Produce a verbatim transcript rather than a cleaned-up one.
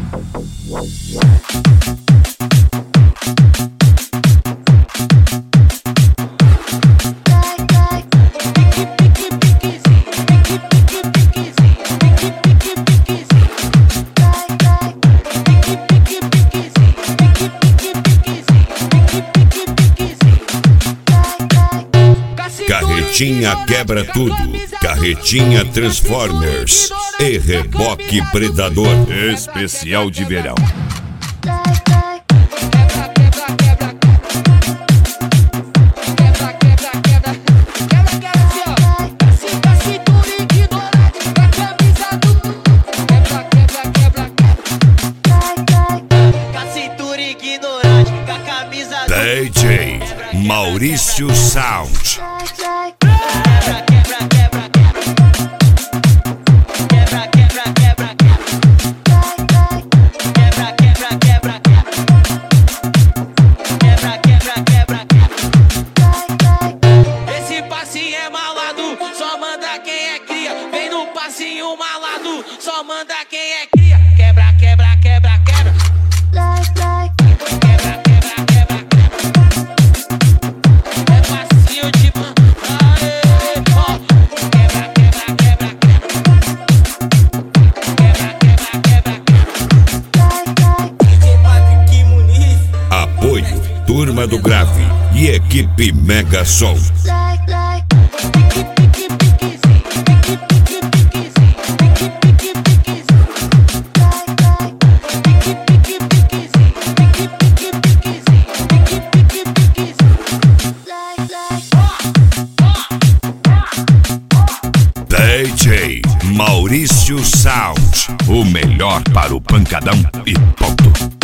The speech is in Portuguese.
Carretinha quebra tudo, carretinha Transformers e reboque Predador especial de verão. D J Maurício Sound. Esse passinho é malado, só manda quem é cria. Vem no passinho malado, só manda quem é cria. Quebra, quebra, quebra, quebra. Quebra, quebra, quebra, quebra. É passinho de man. Aê, ó. Quebra, quebra, quebra, quebra. Quebra, quebra, quebra. Apoio Turma do Grave e equipe Mega Som. D J Maurício Sound, o melhor para o pancadão e ponto.